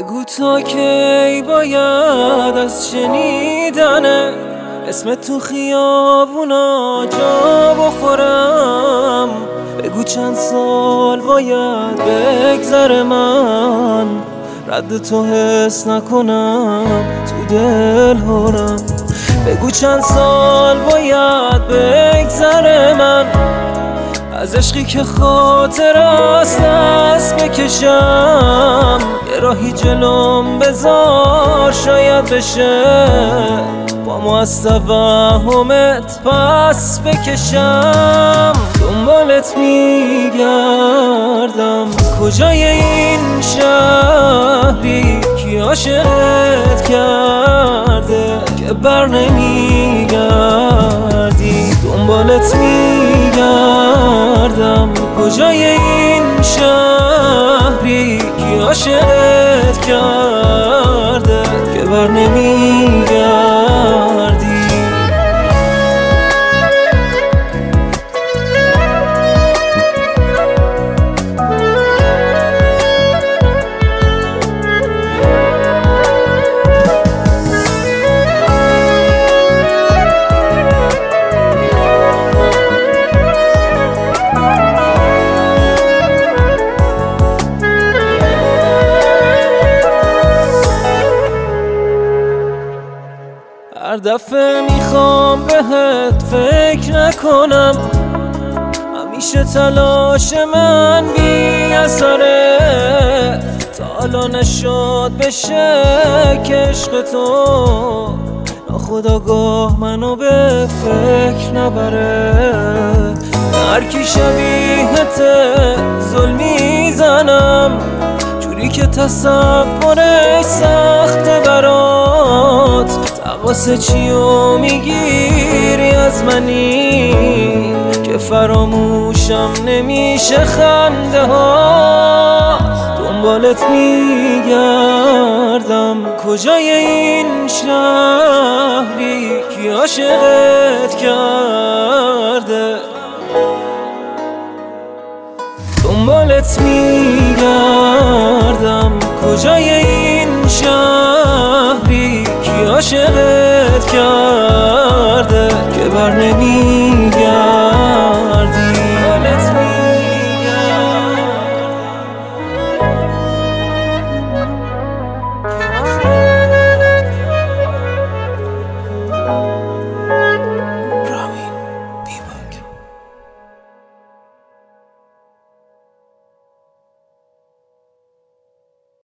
بگو تا کی باید از شنیدن اسمت تو خیابونا جا بخورم. بگو چند سال باید بگذره من رد تو حس نکنم تو دل هرم. بگو چند سال باید بگذره من از عشقی که خاطر است دست بکشم. یه راهی جلوم بذار شاید بشه با ما از توهمت پس بکشم. دنبالت میگردم کجای این شهری کی عاشقت کرده که بر نمیگردی. دنبالت میگردم کجای این شهری کی عاشقت کرده که بر نمیگردی. هر دفعه میخوام بهت فکر نکنم همیشه تلاش من بی اثره. تا حالا نشد بشه که عشق تو ناخودآگاه منو به فکر نبره. هر کی شبیهت ظلم میزنم جوری که تصورش سخته برات. واسه چیو میگیری از منی که فراموشم نمیشه خنده ها. دنبالت میگردم کجای این شهری کی عاشقت کرده. دنبالت میگردم کجای این شهری کی عاشقت کرده که بر نمی